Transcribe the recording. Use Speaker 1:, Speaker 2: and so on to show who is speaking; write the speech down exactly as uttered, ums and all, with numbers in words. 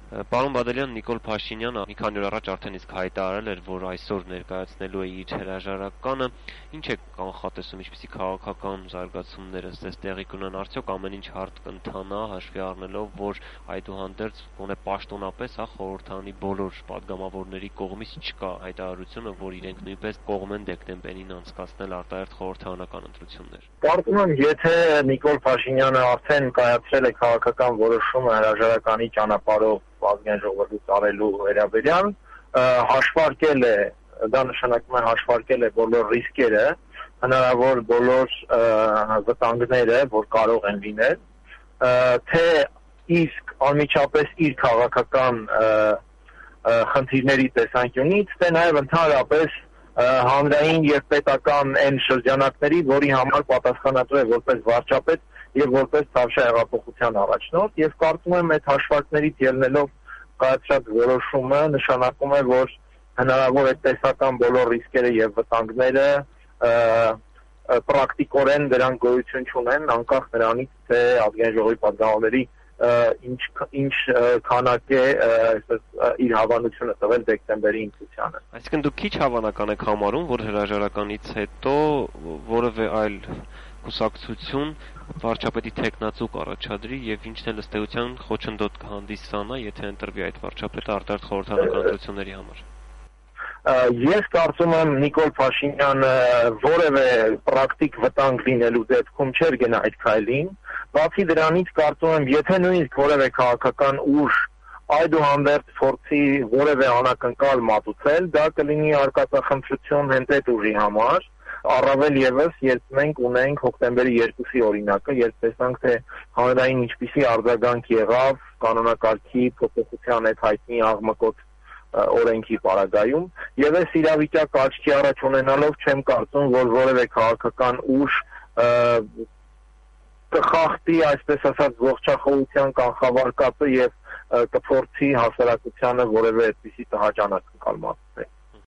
Speaker 1: Պարոն Բադալյան, Նիկոլ Փաշինյանը մի քանի օր առաջ արդեն իսկ հայտարարել էր, որ այսօր ներկայացնելու է իր հրաժարականը։ Ինչ է կանխատեսում, ինչպիսի քաղաքական զարգացումներ ըստ տեղի կունեն, արդյոք ամեն ինչ հարթ կընթանա, հաշվի առնելով, որ այդուհանդերձ գոնե պաշտոնապես հա խորհրդանի բոլոր падգամավորների կողմից չկա հայտարարությունը, որ իրենք նույնպես կողմ են դեկտեմբերին անցկացնել արտահերթ խորհրդարանական ընտրություններ։
Speaker 2: Կարծում եմ, եթե Նիկոլ Փաշինյանը արդեն կայացրել է քաղաքական որոշումը հրաժարականի ճանապարհով ազգային ժողովրդի ծառայելու վերաբերյալ, հաշվարկել է, դա նշանակում է հաշվարկել է բոլոր ռիսկերը, հնարավոր բոլոր վտանգները, որ կարող են լինել, թե իսկ անմիջապես իր քաղաքական խնդիրների տեսանկյունից, թե նաև ընդհանրապես հանրային եւ պետական այն շրջանակների, որի համար պատասխանատու է որպես վարչապետ եւ որպես Թավշյա հեղափոխության առաջնորդ, եւ կարծում եմ այդ հաշվարկներից ելնելով կայացրած որոշումը նշանակում է, որ հնարավոր է տեսական բոլոր ռիսկերը եւ վտանգները պրակտիկորեն դրանք գոյություն չունեն, անկախ նրանից, թե ազգային ժողովի պատգամավորների ինչ ինչ քանակ է իր հավանությունը տվել դեկտեմբերի ընտրությանը։
Speaker 1: Այսինքն դուք քիչ հավանական եք համարում, որ հրաժարականից հետո որևէ այլ կուսակցություն վարչապետի թեկնածու կառաջադրի եւ ինչն էլ ըստ էության խոչընդոտ կհանդիսանա, եթե ընտրվի այդ վարչապետը արտահերթ խորհրդարանական ընտրությունների համար։
Speaker 2: Ես կարծում եմ Նիկոլ Փաշինյանը որևէ պրակտիկ վտանգ լինելու դեպքում չէր գնա այդ քայլին, բացի դրանից կարծում եմ, եթե նույնիսկ որևէ քաղաքական ուժ այդուհանդերձ փորձի որևէ անակնկալ մատուցել, դա կլինի արկածախնդրություն հենց այդ ուժի համար, առավել եւս, երբ մենք ունենք հոկտեմբերի երկուսի օրինակը, երբ տեսանք, թե հանրային ինչպիսի արձագանք եղավ կանոնակարգի փոփոխության այդ հայտնի աղմկոտ օրենքի պարագայում, եւ այս իրավիճակը աչքի առաջ ունենալով չեմ կարծում, որ որևէ քաղաքական ուժ կխախտի, այսպես ասած, ողջախոհության կանխավարկածը եւ կփորձի հասարակությանը որևէ այդպիսի տհաճ անակնկալ մատուցել։